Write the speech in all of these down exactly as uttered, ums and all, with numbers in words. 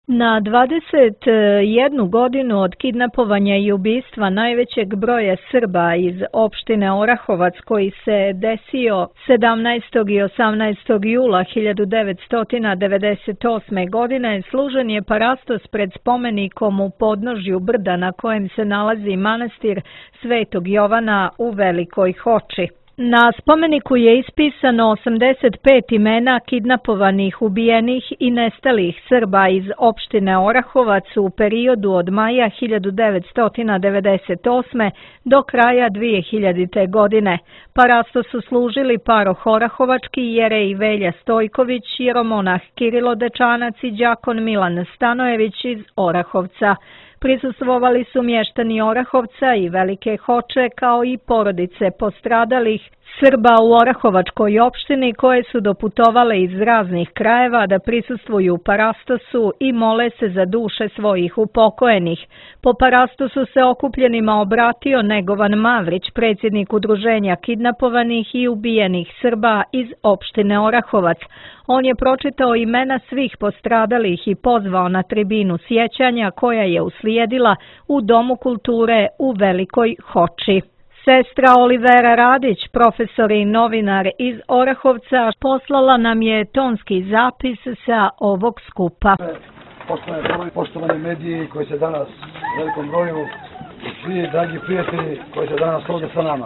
Na dvadeset jednu godinu od kidnapovanja i ubistva najvećeg broja Srba iz opštine Orahovac koji se desio sedamnaestog i osamnaestog jula hiljadu devetsto devedeset osme. godine služen je parastos pred spomenikom u podnožju brda na kojem se nalazi manastir Svetog Jovana u Velikoj Hoči. Na spomeniku je ispisano osamdeset pet imena kidnapovanih, ubijenih i nestalih Srba iz opštine Orahovac u periodu od maja hiljadu devetsto devedeset osme. do kraja dve hiljadite. godine. Parastos su služili paroh Orahovački, jerej Velja Stojković, jeromonah Kirilo Dečanac i đakon Milan Stanojević iz Orahovca. Prisustvovali su mještani Orahovca i Velike Hoče kao i porodice postradalih Srba u Orahovačkoj opštini koje su doputovale iz raznih krajeva da prisustvuju parastosu i mole se za duše svojih upokojenih. Po parastosu se okupljenima obratio Negovan Mavrić, predsjednik udruženja kidnapovanih i ubijenih Srba iz opštine Orahovac. On je pročitao imena svih postradalih i pozvao na tribinu sjećanja koja je uslijedila u Domu kulture u Velikoj Hoči. Sestra Olivera Radić, profesor i novinar iz Orahovca, poslala nam je tonski zapis sa ovog skupa. Poštovani, poštovani mediji koji se danas u velikom broju i svi dragi prijatelji koji se danas ovdje sa nama.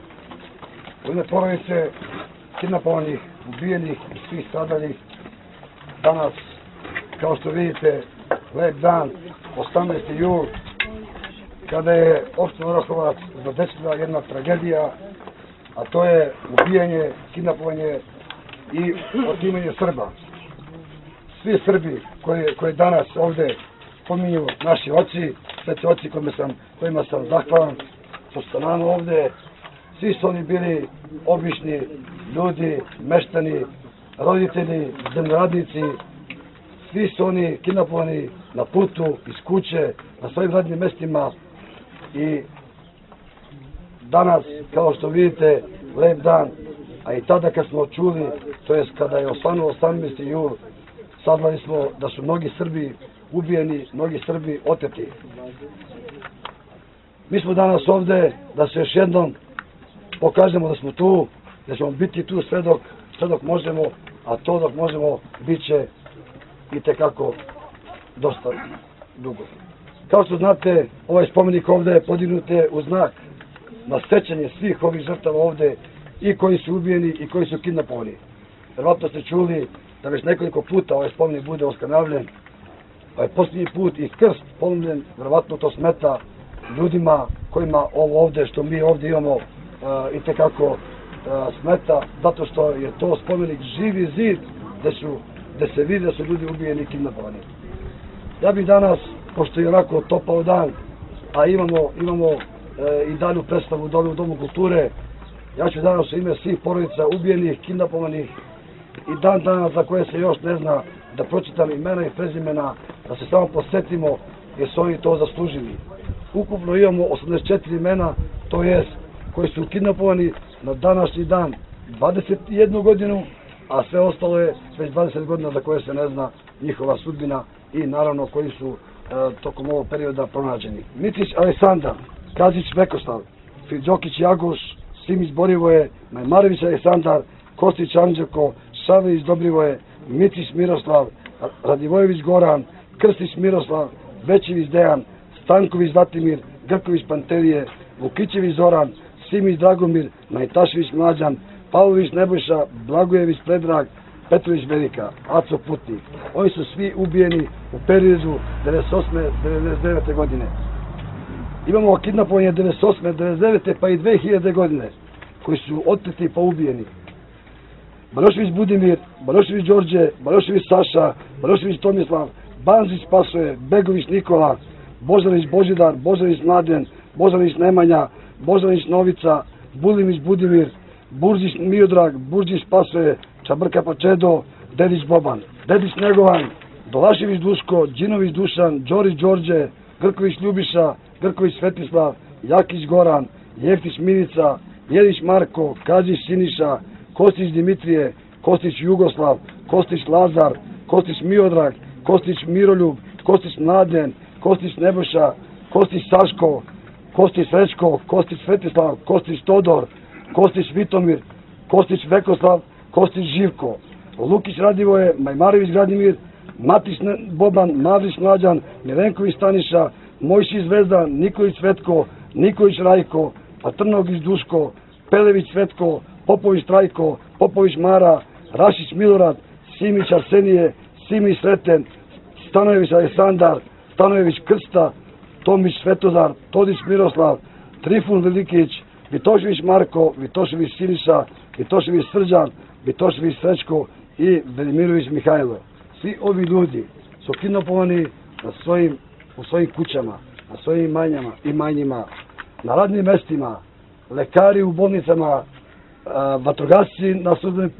U ime porodice kidnapovanih, ubijenih i svih stradalih, danas, kao što vidite, lep dan, osamnaesti jul, kada je opština Orahovac zadesila jedna tragedija, a to je ubijanje, kidnapovanje i otimanje Srba. Svi Srbi koje, koje danas ovdje pominju naši oci, sveti oci kojima sam, kojima sam zahvalan, što su sa nama ovdje, svi su oni bili obični ljudi, meštani, roditelji, zemljoradnici, svi su oni kidnapovani na putu, iz kuće, na svojim radnim mestima. I danas, kao što vidite, lep dan, a i tada kad smo čuli, to jest kada je osvanuo osamnaesti jul, saznali smo da su mnogi Srbi ubijeni, mnogi Srbi oteti. Mi smo danas ovde da se još jednom pokažemo da smo tu, da ćemo biti tu sve dok, sve dok možemo, a to dok možemo bit će i tekako dosta dugo. Kao što znate, ovaj spomenik ovdje je podignut u znak na sećanje svih ovih žrtava ovdje, i koji su ubijeni i koji su kidnapovani. Vjerovatno ste čuli da već nekoliko puta ovaj spomenik bude oskanavljen, a je posljednji put i krst polomljen, vjerovatno to smeta ljudima kojima ovo ovdje što mi ovdje imamo uh, i tekako uh, smeta, zato što je to spomenik živi zid gdje, su, gdje se vidi da su ljudi ubijeni i kidnapovani. Ja bih danas, pošto je onako topao dan, a imamo, imamo e, i dalju predstavu dole u Domu kulture, ja ću danas u ime svih porodica ubijenih, kidnapovanih i dan dana za koje se još ne zna, da pročitam imena i prezimena, da se samo posjetimo jer su oni to zaslužili. Ukupno imamo osamdeset četiri imena, to jest koji su kidnapovani na današnji dan dvadeset jednu godinu, a sve ostalo je već dvadeset godina za koje se ne zna njihova sudbina i naravno koji su e, tokom ovog perioda pronađeni. Micić Aleksandar, Kazić Vekoslav, Fidžokić Jagoš, Simić Borivoje, Majmarević Aleksandar, Kostić Anđelko, Šavević Dobrivoje, Micić Miroslav, Radivojević Goran, Krstić Miroslav, Većević Dejan, Stanković Zlatimir, Grković Pantelije, Vukićević Zoran, Simić Dragomir, Najtašević Mlađan, Pavlović Nebojša, Blagojević Predrag, Petrović Velika, Aco Putnik. Oni su svi ubijeni u periodu devedeset osme do devedeset devete. godine. Imamo kidnapovanje devedeset osme do devedeset devete pa i dve hiljade. godine, koji su oteti pa ubijeni. Barošević Budimir, Barošević Đorđe, Barošević Saša, Barošević Tomislav, Banzić Pasoje, Begović Nikola, Božanić Božidar, Božanić Mladen, Božanić Nemanja, Božanić Novica, Bulimić Budimir, Burđić Miodrag, Burđić Pasoje, Čabrka Pačedo, Dedić Boban, Dedić Negovan, Dolašević Duško, Đinović Dušan, Đorić Đorđe, Grković Ljubiša, Grković Svetislav, Jakić Goran, Jeftić Milica, Jelić Marko, Kađić Siniša, Kostić Dimitrije, Kostić Jugoslav, Kostić Lazar, Kostić Miodrag, Kostić Miroljub, Kostić Mladen, Kostić Nebojša, Kostić Saško, Kostić Srećko, Kostić Svetislav, Kostić Todor, Kostić Vitomir, Kostić Vekoslav, Kostić Živko, Lukić Radivoje, Majmarević Gradimir, Matić Boban, Mavrić Mlađan, Milenković Staniša, Mojšić Zvezdan, Nikolić Svetko, Nikolić Rajko, Patrnogić Duško, Pelević Svetko, Popović Trajko, Popović Mara, Rašić Milorad, Simić Arsenije, Simić Sreten, Stanojević Aleksandar, Stanojević Krsta, Tomić Svetozar, Todić Miroslav, Trifun Velikić, Vitošević Marko, Vitošević Siniša, Vitošević Srđan, Vitošević Srećko i Velimirović Mihajlo. Svi ovi ljudi su kidnapovani na svojim, u svojim kućama, na svojim imanjama, imanjima, na radnim mestima, lekari u bolnicama, vatrogasci na službenom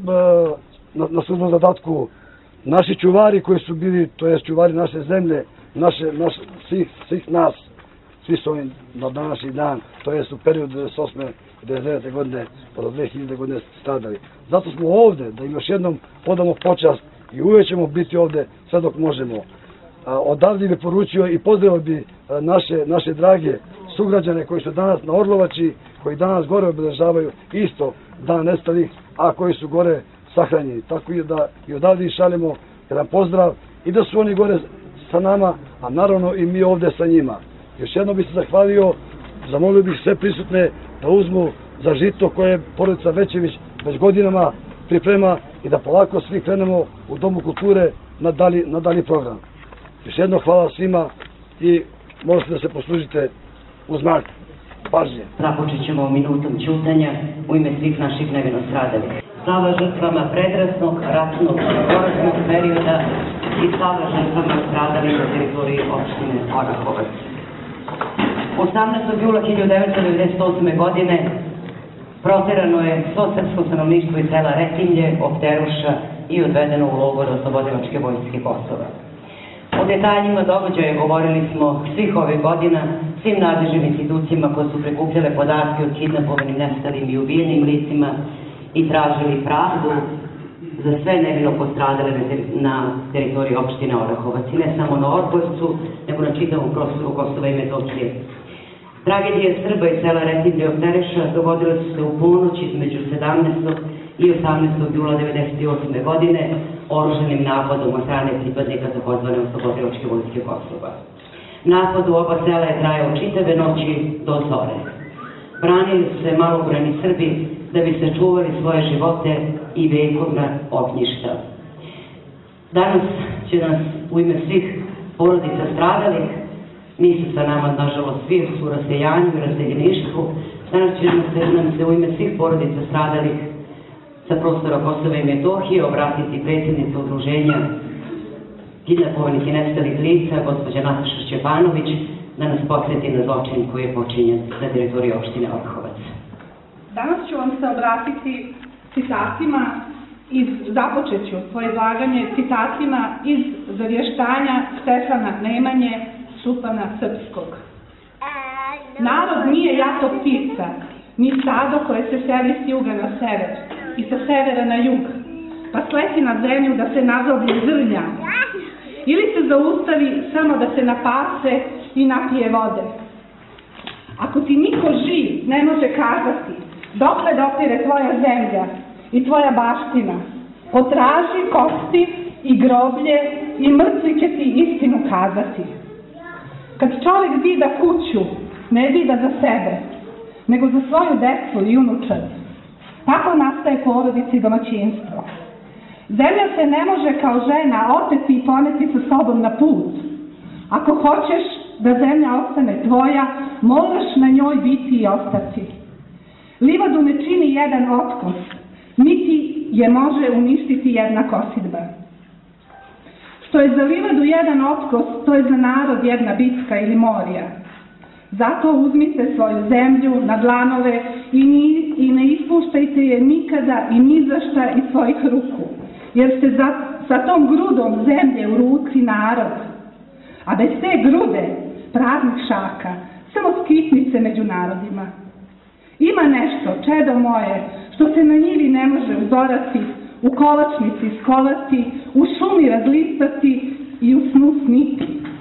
na, na službenom zadatku, naši čuvari koji su bili, to je čuvari naše zemlje, naše, naš, svih, svih nas, svi su ovim na današnji dan, to je u periodu devedeset osme i devedeset devete godine, pa do dve hiljade godine stradali. Zato smo ovde, da im još jednom podamo počast i uvijek ćemo biti ovde sve dok možemo. Odavde bi poručio i pozdravio bi naše, naše drage sugrađane koji su danas na Orlovači, koji danas gore obeležavaju isto dan nestalih, a koji su gore sahranjeni. Tako i da i odavde ih šaljemo jedan pozdrav i da su oni gore sa nama, a naravno i mi ovde sa njima. Još jednom bih se zahvalio, zamolio bih sve prisutne da uzmu za žito koje porodica Većević već godinama priprema i da polako svi krenemo u Domu kulture na dalji, na dalji program. Još jedno hvala svima i možete da se poslužite uz znak pažnje. Započet ćemo minutom ćutanja u ime svih naših nevino stradalih. Slava žrtvama predratnog, ratnog, poratnog perioda i slava žrtvama stradalih na teritoriji opštine Orahovac. osamnaestog jula hiljadu devetsto devedeset osme. godine proterano je svo srpsko stanovništvo iz sela Retinje, Opteruša i odvedeno u logor Oslobodilačke vojske Kosova. O detaljima događaja govorili smo svih ovih godina svim nadležnim institucijama koje su prikupljale podatke o kidnapovanim, nestalim i ubijenim licima i tražili pravdu za sve nevino postradale na teritoriji opštine Orahovac. I ne samo na Orgovcu, nego na čitavom prostoru Kosova i Metohije. Tragedije Srba iz sela Retinje i Opteruša dogodile su se u ponoć između sedamnaestog i osamnaestog jula devedeset osme. godine oružanim napadom od strane pripadnika takozvane Oslobodilačke vojske Kosova. Napad u oba sela je trajao čitave noći do zore. Branili su se malobrojni Srbi da bi sačuvali svoje živote i vekovna ognjišta. Danas će nas u ime svih porodica stradalih, nisu sa nama, nažalost, svi su u rasejanju i raseljeništvu, danas će nam se u ime svih porodica stradalih sa prostora Kosova i Metohije obratiti predsjednica udruženja kidnapovanih i nestalih lica, gospođa Nataša Šćepanović, da nas podsjeti na zločin koji je počinjen na teritoriji opštine Orahovac. Danas ću vam se obratiti citatima iz, započet ću svoje izlaganje citatima iz zavještanja Stefana Nemanje, Supana Srpskog. Narod nije jato ptica, ni stado koje se seli s juga na sever i sa severa na jug, pa sleti na zemlju da se nazoblje zrnja, ili se zaustavi samo da se napase i napije vode. Ako ti niko živ ne može kazati dokle dopire tvoja zemlja i tvoja baština, potraži kosti i groblje i mrtvi će ti istinu kazati. Kad čovjek zida kuću, ne zida za sebe, nego za svoju decu i unučad. Tako nastaje porodica i domaćinstvo. Zemlja se ne može kao žena oteti i poneti sa sobom na put. Ako hoćeš da zemlja ostane tvoja, moraš na njoj biti i ostati. Livadu ne čini jedan otkos, niti je može uništiti jedna kosidba. Što je za livadu jedan otkos, to je za narod jedna bitka ili morija. Zato uzmite svoju zemlju na dlanove i, ni, i ne ispuštajte je nikada i ni za šta iz svojih ruku, jer ste za, sa tom grudom zemlje u ruci narod. A bez te grude, praznih šaka, samo skitnice među narodima. Ima nešto, čedo moje, što se na njivi ne može uzorati, u kolačnici skolati, u šumi razlistati i u snu sniti.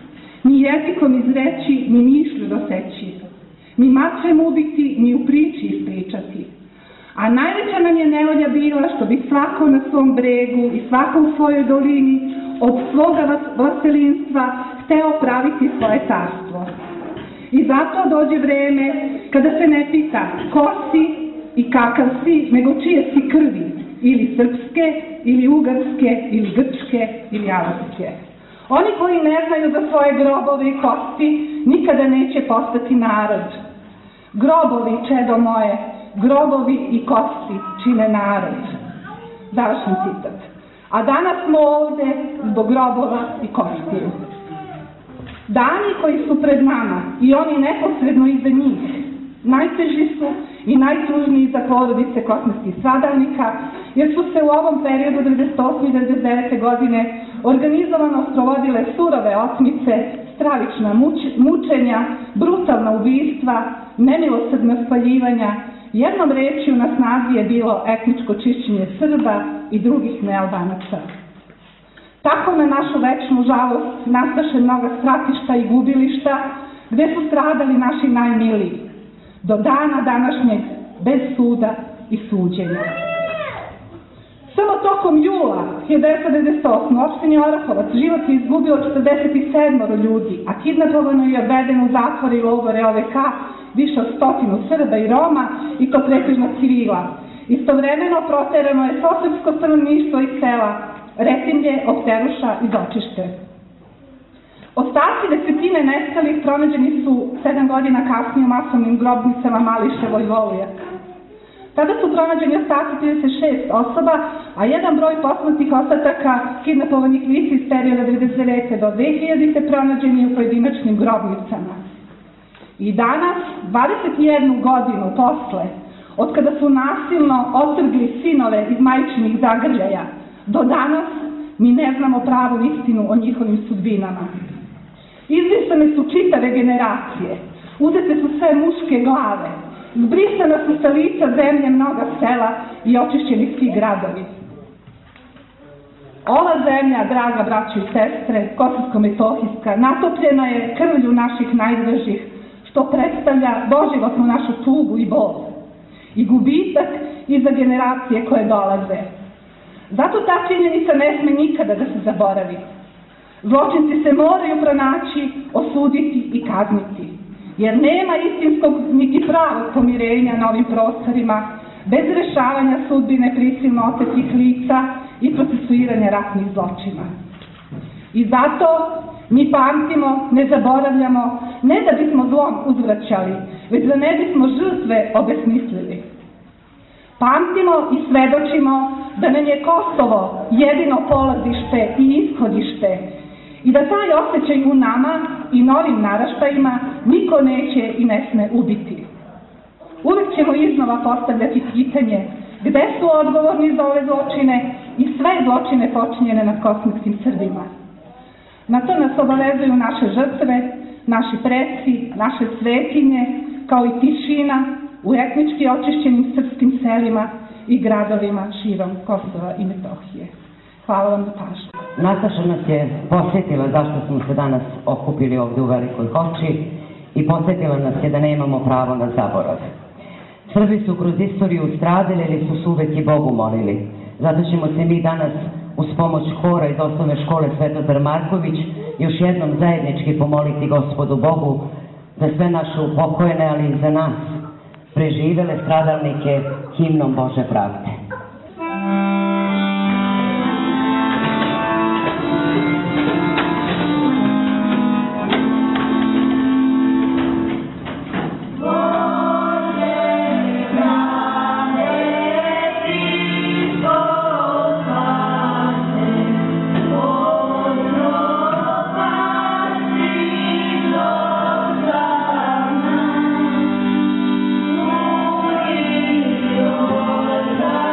jezikom izreći, ni mišlju doseći, ni mačem ubiti, ni u priči ispričati. A najveća nam je nevolja bila što bi svako na svom bregu i svako u svojoj dolini od svoga vlastelinstva hteo praviti svoje carstvo. I zato dođe vreme kada se ne pita ko si i kakav si, nego čije si krvi, ili srpske, ili ugarske, ili grčke, ili avarske. Oni koji ne znaju za svoje grobove i kosti nikada neće postati narod. Grobovi, čedo moje, grobovi i kosti čine narod. Završen citat. A danas smo ovde zbog grobova i kostiju. Dani koji su pred nama i oni neposredno iza njih najteži su i najtužniji za porodice kosmetskih stradalnika, jer su se u ovom periodu devedeset osme i devedeset devete godine organizovano sprovodile surove otmice, stravična mučenja, brutalna ubistva, nemilosrdna spaljivanja. Jednom rečju na snazi je bilo etničko čišćenje Srba i drugih nealbanaca. Tako na našu večnu žalost nastaše mnoga stratišta i gubilišta gde su stradali naši najmiliji, do dana današnjeg bez suda i suđenja. Samo tokom jula hiljadu devetsto devedeset osme. u opštini Orahovac život je izgubilo četrdeset sedam ljudi, a kidnapovano je odvedeno u zatvore i logore O V K više od stotinu Srba i Roma, i to pretežno civila. Istovremeno proterano je sosrpsko stanovništvo iz sela Retimlje, Opteruša i Zočište. Ostaci desetine nestalih pronađeni su sedam godina kasnije u masovnim grobnicama Mališevo i Volujak. Tada su pronađeni ostaci trideset šest osoba, a jedan broj posmrtnih ostataka kidnapovanih lica iz perioda devedeset devete do dve hiljadite pronađeni u pojedinačnim grobnicama. I danas, dvadeset jednu godinu posle, od kada su nasilno otrgli sinove iz majčinih zagrljaja, do danas mi ne znamo pravu istinu o njihovim sudbinama. Izbrisane su čitave generacije, uzete su sve muške glave, zbrisana su sa lica zemlje mnoga sela i očišćeni svi gradovi. Ova zemlja, draga braćo i sestre, kosovsko-metohijska, natopljena je krvlju naših najdražih, što predstavlja doživotnu našu tugu i bol i gubitak i za generacije koje dolaze. Zato ta činjenica ne sme nikada da se zaboravi. Zločinci se moraju pronaći, osuditi i kazniti, jer nema istinskog niti pravog pomirenja na ovim prostorima bez rešavanja sudbine prisilno otetih lica i procesuiranja ratnih zločina. I zato mi pamtimo, ne zaboravljamo, ne da bismo zlom uzvraćali, već da ne bismo žrtve obesmislili. Pamtimo i svedočimo da nam je Kosovo jedino polazište i ishodište i da taj osjećaj u nama i novim naraštajima niko neće i ne sme ubiti. Uvek ćemo iznova postavljati pitanje gde su odgovorni za ove zločine i sve zločine počinjene nad kosmetskim Srbima. Na to nas obavezuju naše žrtve, naši preci, naše svetinje, kao i tišina u etnički očišćenim srpskim selima i gradovima širom Kosova i Metohije. Hvala vam na pažnju. Nataša nas je posjetila zašto smo se danas okupili ovdje u Velikoj Hoči i posjetila nas je da nemamo pravo na zaborav. Srbi su kroz istoriju stradili ili su se uvek i Bogu molili. Zato ćemo se mi danas uz pomoć hora iz osnovne škole Svetozar Marković još jednom zajednički pomoliti Gospodu Bogu za sve naše upokojene, ali i za nas preživele stradalnike himnom Bože pravde. Love.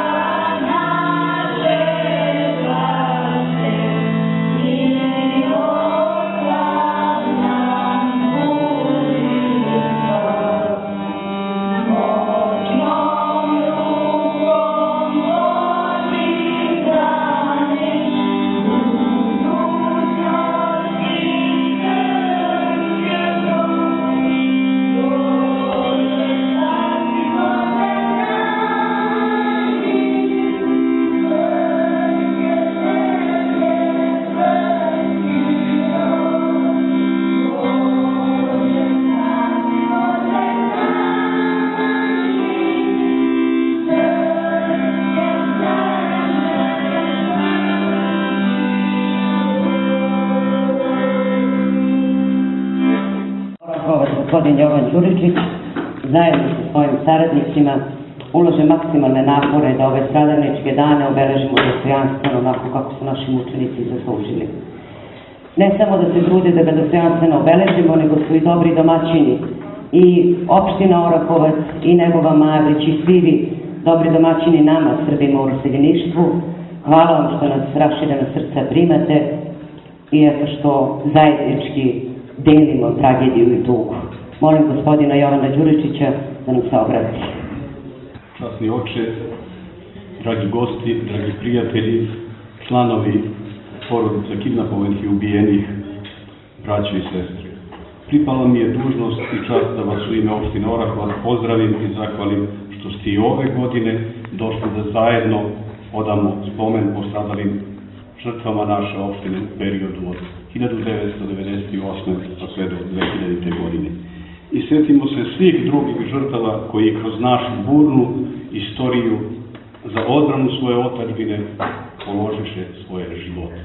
gospodin Jovan Đuričić zajedno sa svojim saradnicima ulože maksimalne napore da ove stradalničke dane obeležimo dostojanstveno onako kako su naši mučenici zaslužili. Ne samo da se trude da ga dostojanstveno obeležimo, nego su i dobri domaćini. I opština Orahovac, i Negova Mavrić, i svi vi, dobri domaćini nama, Srbima u raseljeništvu. Hvala vam što nas raširena srca primate i eto što zajednički delimo tragediju i tugu. Molim gospodina Jovana Đuričića da nam se obrati. Časni oče, dragi gosti, dragi prijatelji, članovi porodica kidnapovanih i ubijenih, braćo i sestre. Pripala mi je dužnost i čast da vas u ime opštine Orahovac pozdravim i zahvalim što ste i ove godine došli da zajedno odamo spomen postradalim žrtvama naše opštine u periodu od hiljadu devetsto devedeset osme pa sve do dve hiljadite godine. I setimo se svih drugih žrtava koji kroz našu burnu istoriju za odbranu svoje otadžbine položiše svoje živote.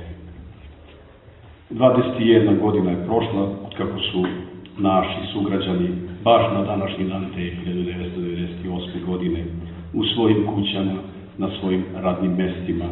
dvadeset jedna godina je prošla od kako su naši sugrađani baš na današnji dan te hiljadu devetsto devedeset osme godine u svojim kućama, na svojim radnim mestima,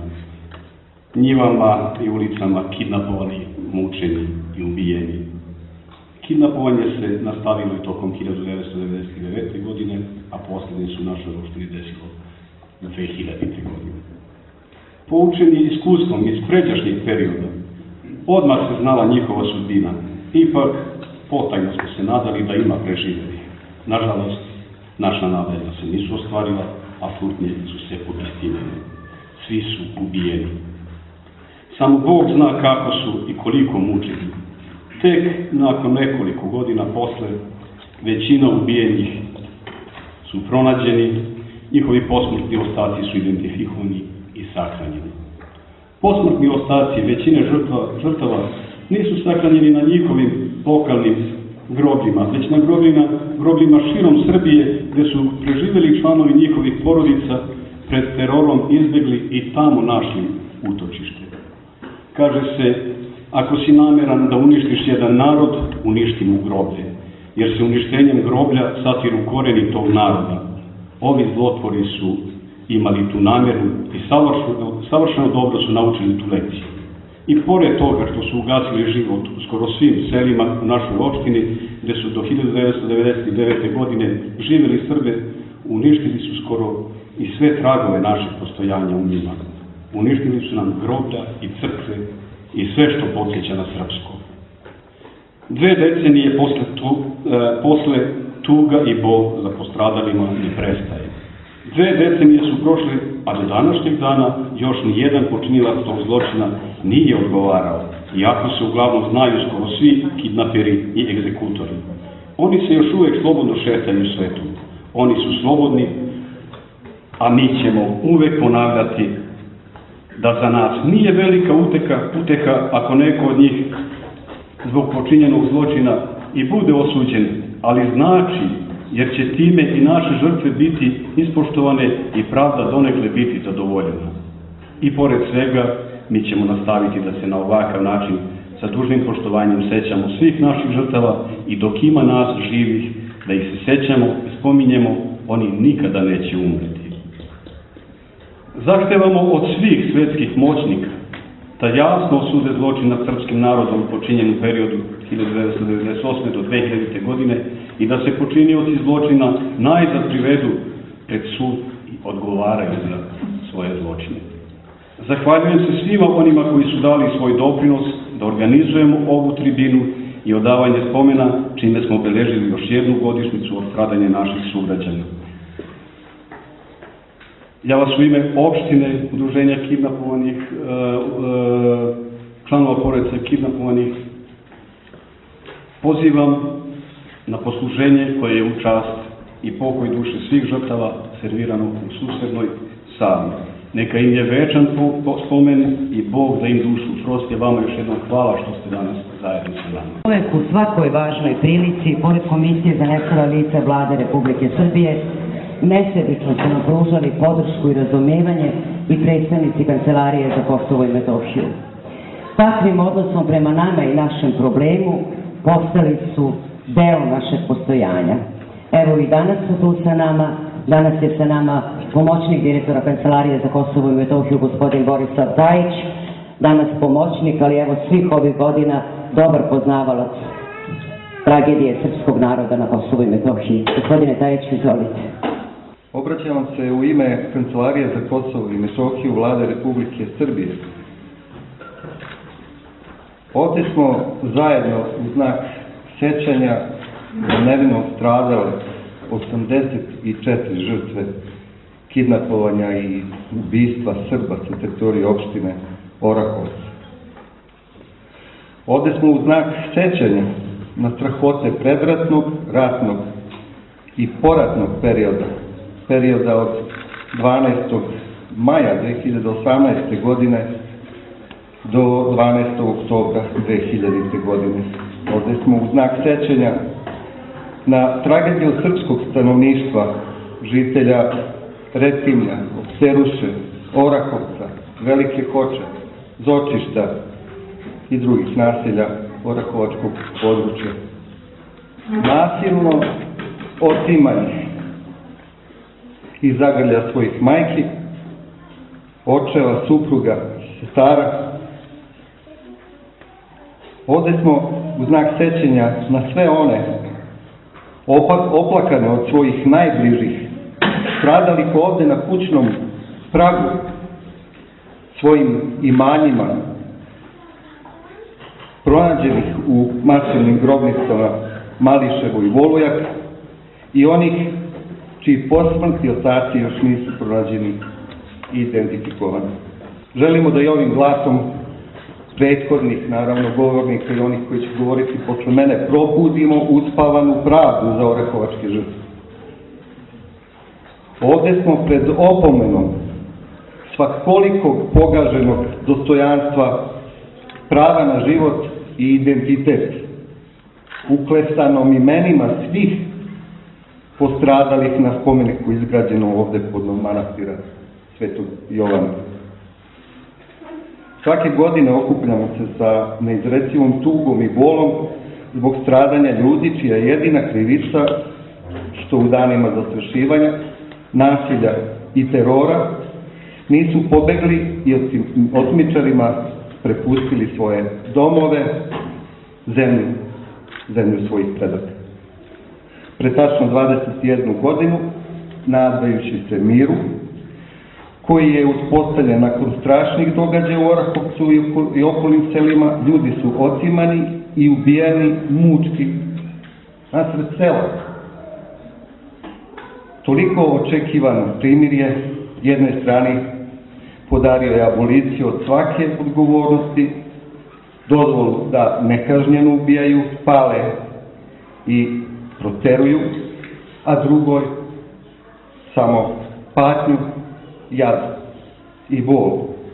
njivama i ulicama kidnapovani, mučeni i ubijeni. Kidnapovanje se nastavilo i tokom hiljadu devetsto devedeset devete. godine, a posljednje su našoj opštini desilo dve hiljadite. godine. Poučeni iskustvom iz pređašnjih perioda, odmah se znala njihova sudbina. Ipak, potajno smo se nadali da ima preživljenih. Nažalost, naša nadanja se nisu ostvarila, a slutnje su se obistinile. Svi su ubijeni. Samo Bog zna kako su i koliko mučeni. Tek nakon nekoliko godina posle, većina ubijenih su pronađeni, njihovi posmrtni ostaci su identifikovani i sahranjeni. Posmrtni ostaci većine žrtva, žrtava nisu sahranjeni na njihovim lokalnim grobljima, već na grobljima, grobljima širom Srbije, gde su preživeli članovi njihovih porodica pred terorom izbegli i tamo našli utočište. Kaže se, ako si nameran da uništiš jedan narod, uništi mu groblje, jer se uništenjem groblja satiru koreni tog naroda. Ovi zlotvori su imali tu nameru i savršeno, savršeno dobro su naučili tu lekciju. I pored toga što su ugasili život u skoro svim selima u našoj opštini, gde su do hiljadu devetsto devedeset devete. godine živeli Srbe, uništili su skoro i sve tragove našeg postojanja u njima. Uništili su nam groblja i crkve i sve što podsjeća na srpsko. Dve decenije posle, tu, e, posle tuga i bol za postradalima ne prestaje. Dve decenije su prošle, a do današnjeg dana još ni jedan počinilac tog zločina nije odgovarao, iako se uglavnom znaju skoro svi kidnaperi i egzekutori. Oni se još uvek slobodno šetaju svetu. Oni su slobodni, a mi ćemo uvek ponavljati da za nas nije velika uteka, uteha ako neko od njih zbog počinjenog zločina i bude osuđen, ali znači, jer će time i naše žrtve biti ispoštovane i pravda donekle biti zadovoljena. I pored svega, mi ćemo nastaviti da se na ovakav način sa dužnim poštovanjem sećamo svih naših žrtava i dok ima nas živih, da ih se sećamo i spominjemo, oni nikada neće umreti. Zahtevamo od svih svetskih moćnika da jasno osude zločin nad srpskim narodom počinjen u periodu hiljadu devetsto devedeset osme. do dve hiljadite. godine i da se počinioci zločina najzad privedu pred sud i odgovaraju za svoje zločine. Zahvaljujem se svima onima koji su dali svoj doprinos da organizujemo ovu tribinu i odavanje spomena, čime smo obeležili još jednu godišnjicu od stradanja naših sugrađana. Ja vas u ime opštine, udruženja kidnapovanih, članova porodica kidnapovanih, pozivam na posluženje koje je u čast i pokoj duše svih žrtava servirano u susednoj sali. Neka im je večan spomen i Bog da im dušu prosti. Vama još jednom hvala što ste danas zajedno sa nama. Uvek u svakoj važnoj prilici, pored Komisije za nestala lica Vlade Republike Srbije, nesebično su nam pružali podršku i razumevanje i predstavnici Kancelarije za Kosovo i Metohiju. Takvim odnosom prema nama i našem problemu postali su deo našeg postojanja. Evo i danas su tu sa nama, danas je sa nama pomoćnik direktora Kancelarije za Kosovo i Metohiju, gospodin Borislav Tajić, danas pomoćnik, ali evo svih ovih godina dobar poznavalac tragedije srpskog naroda na Kosovu i Metohiji. Gospodine Tajić, izvolite. Obraćam vam se u ime Kancelarije za Kosovo i Metohiju Vlade Republike Srbije. Ovdje smo zajedno u znak sećanja na nevino stradale osamdeset četiri žrtve kidnapovanja i ubistva Srba sa teritorije opštine Orahovac. Ovdje smo u znak sećanja na strahote predratnog, ratnog i poratnog perioda, perioda od dvanaestog maja dve hiljade osamnaeste. godine do dvanaestog oktobra dve hiljadite. godine. Ovdje smo u znak sećanja na tragediju srpskog stanovništva, žitelja Retimlja, Opteruše, Orahovca, Velike Hoče, Zočišta i drugih naselja Orahovačkog područja. Nasilno otimanje i zagrlja svojih majki, očeva, supruga, sestara. Ovdje smo u znak sećanja na sve one oplakane od svojih najbližih, stradalih ovdje na kućnom pragu, svojim imanjima, pronađenih u masovnim grobnicama Mališevo i Volujak i onih čiji posmrtni ostaci još nisu pronađeni i identifikovani. Želimo da i ovim glasom prethodnih, naravno, govornika i onih koji će govoriti posle mene, probudimo uspavanu pravdu za orahovačke žrtve. Ovdje smo pred opomenom svakolikog pogaženog dostojanstva, prava na život i identitet, uklesanom imenima svih postradalih na spomeniku izgrađenom ovdje podnom manastira Svetog Jovana. Svake godine okupljamo se sa neizrecivom tugom i bolom zbog stradanja ljudi čija je jedina krivica što u danima zastrašivanja, nasilja i terora nisu pobegli i otmičarima prepustili svoje domove, zemlju, zemlju svojih predaka. Pre tačno dvadeset jednu godinu, nadajući se miru, koji je uspostavljen nakon strašnih događaja u Orahovcu i okolnim selima, ljudi su otimani i ubijani mučki nasred sela. Toliko očekivano primirje jednoj strani podario je aboliciju od svake odgovornosti, dozvolu da nekažnjeno ubijaju, pale i proteruju, a drugoj samo patnju, jad i bol.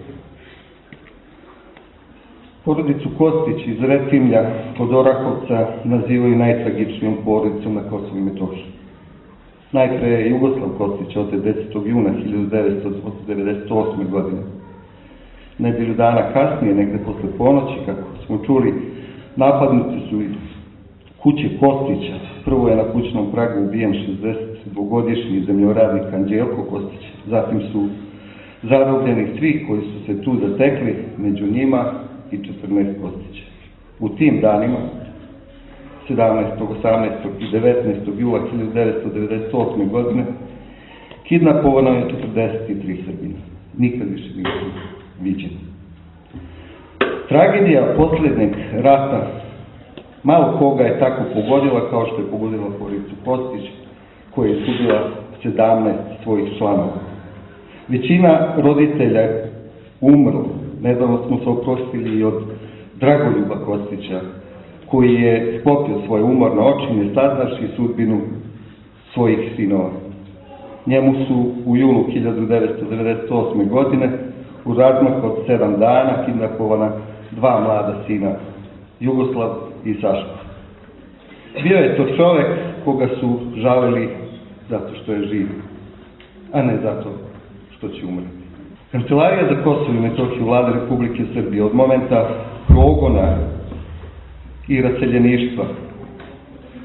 Porodicu Kostić iz Retimlja kod Orahovca nazivaju najtragičnijom porodicom na Kosovu i Metohiji. Najpre je Jugoslav Kostić od desetog juna hiljadu devetsto devedeset osme. godine. Nedelju dana kasnije, negde posle ponoći, kako smo čuli, napadnuti su iz kuće Kostića. Prvo je na kućnom pragu ubijen šezdesetdvogodišnji zemljoradnik Anđelko Kostić. Zatim su zarobljeni svi koji su se tu zatekli, među njima i četrnaest Kostića. U tim danima, sedamnaestog, osamnaestog i devetnaestog jula hiljadu devetsto devedeset osme. godine, kidnapovano je četrdeset tri Srbina. Nikad više nisu viđeni. Tragedija poslednjeg rata malo koga je tako pogodila kao što je pogodila porodicu Kostić, koja je izgubila sedamnaest svojih članova. Većina roditelja je umrla. Nedavno smo se oprostili i od Dragoljuba Kostića, koji je sklopio svoje umorne oči, ne saznavši sudbinu svojih sinova. Njemu su u julu hiljadu devetsto devedeset osme. godine u razmaku od sedam dana kidnapovana dva mlada sina, Jugoslav i Saško. Bio je to čovek koga su žalili zato što je živ, a ne zato što će umreti. Kancelarija za Kosovo i Metohiju Vlade Republike Srbije od momenta progona i raseljeništva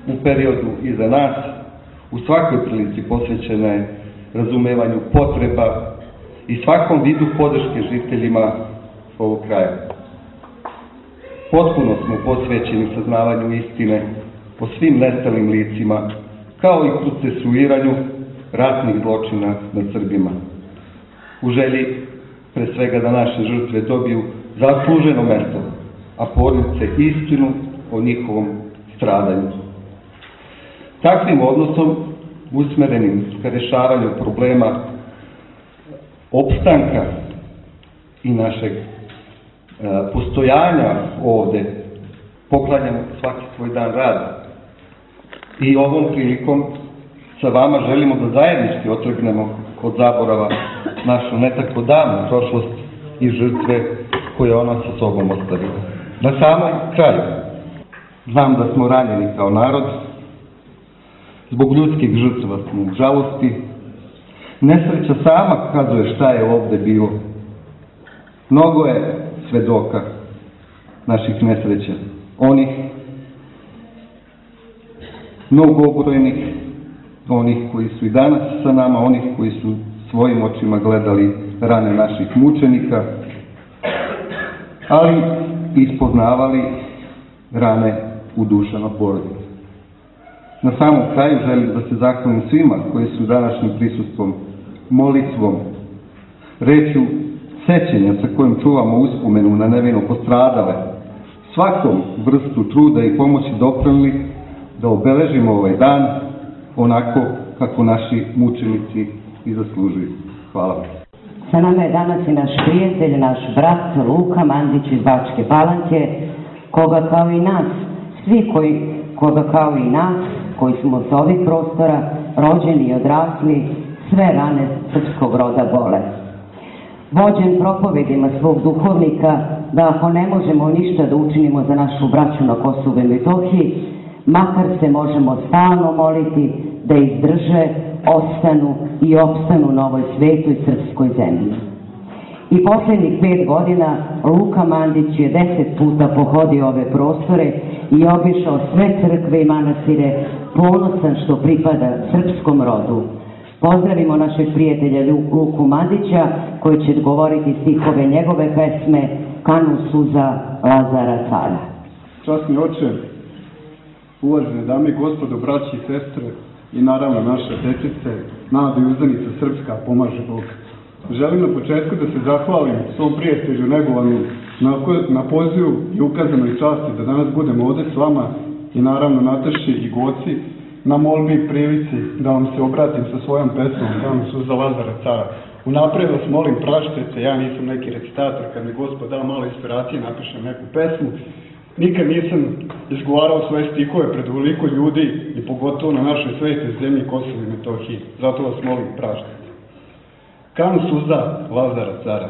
u periodu iza nas, u svakoj prilici posvećena je razumevanju potreba i svakom vidu podrške žiteljima ovog kraja. Potpuno smo posvećeni saznavanju istine o svim nestalim licima, kao i procesuiranju ratnih zločina nad Srbima. U želji, pre svega, da naše žrtve dobiju zasluženo mesto, a porodice istinu o njihovom stradanju. Takvim odnosom, usmerenim ka rešavanju problema opstanka i našeg e, postojanja ovde, poklanjamo svaki svoj dan rada. I ovom prilikom sa vama želimo da zajednički otrgnemo od zaborava našu ne tako davnu prošlost i žrtve koje ona sa sobom ostavila. Na samom kraju, znam da smo ranjeni kao narod, zbog ljudskih žrtva smo u žalosti, nesreća sama kazuje šta je ovde bilo. Mnogo je svedoka naših nesreća, onih mnogobrojnih, onih koji su i danas sa nama, onih koji su svojim očima gledali rane naših mučenika, ali ispoznavali rane u dušama porodice. Na samom kraju želim da se zahvalim svima koji su današnjim prisustvom, molitvom, rečju sećenja sa kojim čuvamo uspomenu na nevino postradale, svakom vrstu truda i pomoći doprineli da obeležimo ovaj dan onako kako naši mučenici i zaslužuju. Hvala vam. Sa nama je danas i naš prijatelj, naš brat Luka Mandić iz Bačke Palanke, koga kao i nas, svi koji, koga kao i nas, koji smo s ovih prostora, rođeni i odrasli, sve rane srpskog roda bole. Vođen propovedima svog duhovnika da ako ne možemo ništa da učinimo za našu braću na Kosovu i Metohiji, makar se možemo stalno moliti da izdrže, ostanu i opstanu na ovoj svetoj srpskoj zemlji. I poslednjih pet godina Luka Mandić je deset puta pohodio ove prostore i obišao sve crkve i manastire, ponosan što pripada srpskom rodu. Pozdravimo našeg prijatelja Luku Mandića, koji će govoriti stihove njegove pesme Kanu suza Lazara Cara. Časni oče, uvažene dame i gospodo, braći i sestre i naravno naše dečice, nada i uzdanica srpska, pomaže Bog. Želim na početku da se zahvalim svom prijatelju Negovanu na, na pozivu i ukazanoj časti da danas budemo ovde s vama i naravno Nataši i Goci na molbi i prilici da vam se obratim sa svojom pesmom Kanu suza Lazara Cara. Unapred vas molim, praštete, ja nisam neki recitator, kad mi Gospod dao malo inspiracije napišem neku pesmu. Nikad nisam izgovarao svoje stihove pred ovoliko ljudi i pogotovo na našoj svetoj zemlji Kosovo i Metohiji. Zato vas molim, praštete. Kanu suza Lazara Cara.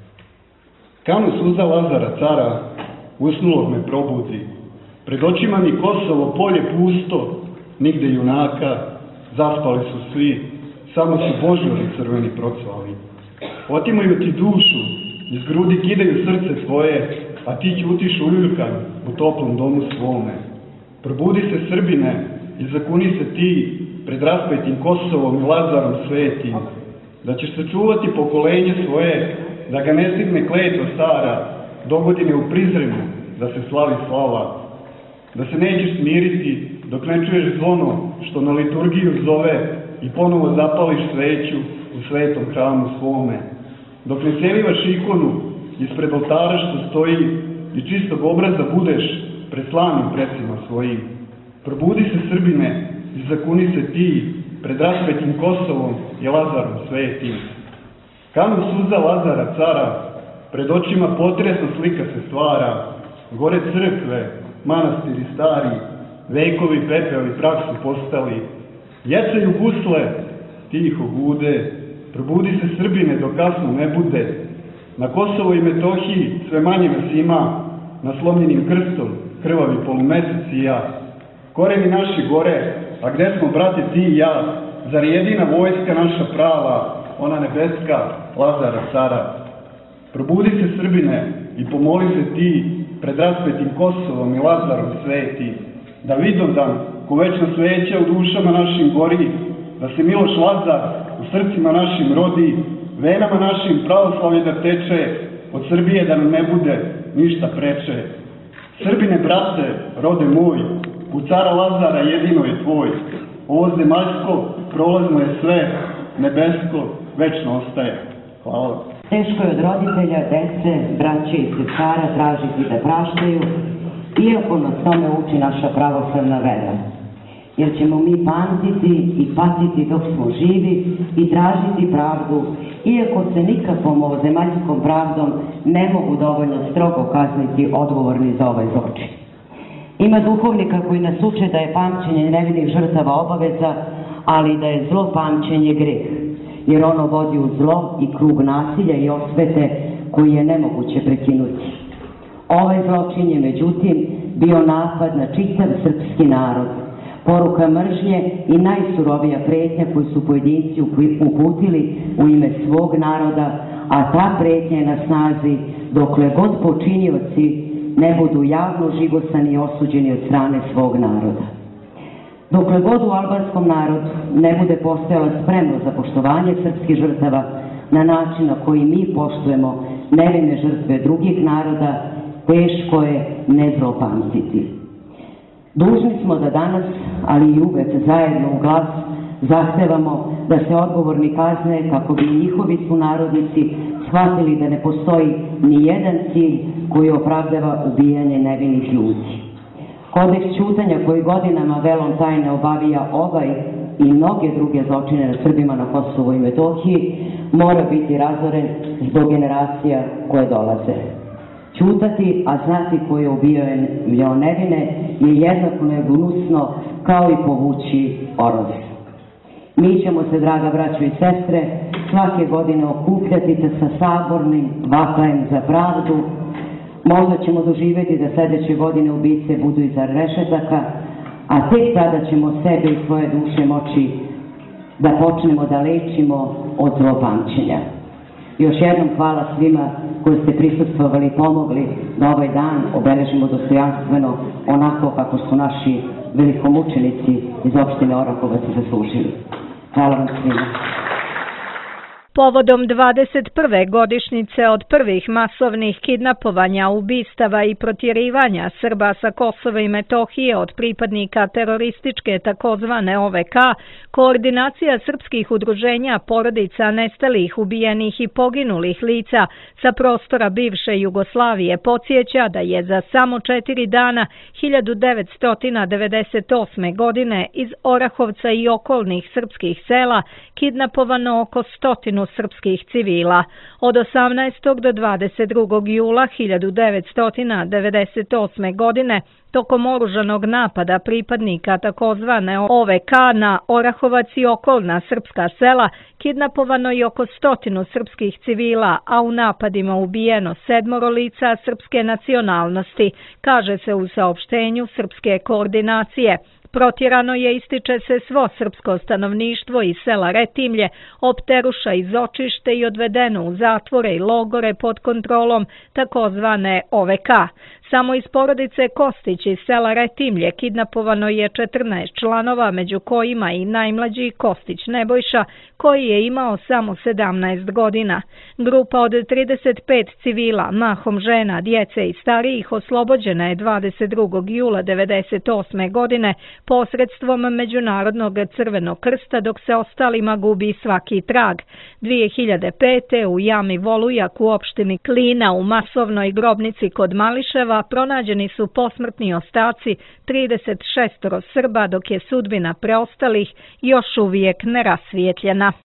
Kanu suza Lazara Cara usnulog me probudi. Pred očima mi Kosovo polje pusto, nigde junaka, zaspali su svi, samo su božori crveni procvali. Otimaju ti dušu, iz grudi kidaju srce tvoje, a ti ćutiš uljuljkan u toplom domu svome. Probudi se, Srbine, i zakuni se ti pred raspetim Kosovom i Lazarom svetim, da ćeš sačuvati pokolenje svoje, da ga ne stigne kletva stara, dogodine u Prizrenu, da se slavi slava, da se nećeš smiriti dok ne čuješ zvono što na liturgiju zove i ponovo zapališ sveću u svetom hramu svome, dok ne celivaš ikonu ispred oltara što stoji i čistog obraza budeš pred slavnim predsima svojim. Probudi se, Srbine, i zakuni se ti pred raspetim Kosovom i Lazarom svetim. Kanu suza Lazara Cara, pred očima potresna slika se stvara, gore crkve, manastiri stari, vekovi pepeo i prah su postali. Jecaju gusle, tiho gude, probudi se, Srbine, dok kasno ne bude. Na Kosovo i Metohiji sve manje nas ima, na slomljenim krstom krvavi polumesec i ja. Koreni naši gore, a gde smo, brate, ti i ja? Zar jedina vojska naša prava, ona nebeska, Lazara Cara? Probudi se, Srbine, i pomoli se ti pred raspetim Kosovom i Lazarom sveti, da Vidovdan ko večna sveća u dušama našim gori, da se Miloš Lazar u srcima našim rodi, venama našim pravoslavlje da teče, od Srbije da nam ne bude ništa preče. Srbine, brate, rode moj, u cara Lazara jedino je tvoj. Ovo zemaljsko, prolazno je sve, nebesko, večno ostaje. Hvala. Teško je od roditelja, dece, braće i sestara tražiti da praštaju, iako nas tome uči naša pravoslavna vera. Jer ćemo mi pamtiti i patiti dok smo živi i tražiti pravdu, iako se nikakvom ovozemaljskom pravdom ne mogu dovoljno strogo kazniti odgovorni za ovaj zločin. Ima duhovnika koji nas uče da je pamćenje nevinih žrtava obaveza, ali da je zlo pamćenje greh, jer ono vodi u zlo i krug nasilja i osvete koji je nemoguće prekinuti. Ovaj zločin je, međutim, bio napad na čitav srpski narod, poruka mržnje i najsurovija pretnja koju su pojedinci uputili u ime svog naroda, a ta pretnja je na snazi dokle god počinioci ne budu javno žigosani i osuđeni od strane svog naroda. Dokle god u albanskom narodu ne bude postojala spremnost za poštovanje srpskih žrtava na način na koji mi poštujemo nevine žrtve drugih naroda, teško je ne zlopamtiti. Dužni smo da danas, ali i uvek zajedno u glas, zahtevamo da se odgovorni kazne kako bi njihovi sunarodnici shvatili da ne postoji ni jedan cilj koji opravdava ubijanje nevinih ljudi. Kodeks ćutanja koji godinama velom tajne obavija ovaj i mnoge druge zločine nad Srbima na Kosovu i Metohiji mora biti razoren zbog generacija koje dolaze. Ćutati, a znati ko je ubijao nevine je jednako negunusno kao i povući oroz. Mi ćemo se, draga braćo i sestre, svake godine okupljati se sa sabornim vapajem za pravdu. Možda ćemo doživjeti da sljedeće godine ubice budu iza rešetaka, a tek tada ćemo sebe i svoje duše moći da počnemo da lečimo od zlopamćenja. Još jednom hvala svima koji ste prisustvovali i pomogli da ovaj dan obeležimo dostojanstveno onako kako su naši velikomučenici iz opštine Orahovac zaslužili. Hvala vam svima. Povodom dvadeset prve godišnjice od prvih masovnih kidnapovanja, ubistava i protjerivanja Srba sa Kosova i Metohije od pripadnika terorističke takozvane O V K, Koordinacija srpskih udruženja porodica nestalih, ubijenih i poginulih lica sa prostora bivše Jugoslavije podsjeća da je za samo četiri dana hiljadu devetsto devedeset osme. godine iz Orahovca i okolnih srpskih sela kidnapovano oko stotinu srpskih civila. Od osamnaestog do dvadeset drugog jula hiljadu devetsto devedeset osme. godine tokom oružanog napada pripadnika takozvane O V K na Orahovac i okolna srpska sela kidnapovano je oko stotinu srpskih civila, a u napadima ubijeno sedmoro lica srpske nacionalnosti, kaže se u saopštenju Srpske koordinacije. Protjerano je, ističe se, svo srpsko stanovništvo iz sela Retimlje, Opteruša i Zočište i odvedeno u zatvore i logore pod kontrolom takozvane O V K. Samo iz porodice Kostić iz sela Retimlje kidnapovano je četrnaest članova, među kojima i najmlađi Kostić Nebojša, koji je imao samo sedamnaest godina. Grupa od trideset pet civila, mahom žena, djece i starijih, oslobođena je dvadeset drugog jula devedeset osme. godine posredstvom Međunarodnog crvenog krsta, dok se ostalima gubi svaki trag. dvije hiljade pete. u jami Volujak u opštini Klina u masovnoj grobnici kod Mališeva pronađeni su posmrtni ostaci trideset šest Srba, dok je sudbina preostalih još uvijek nerasvijetljena.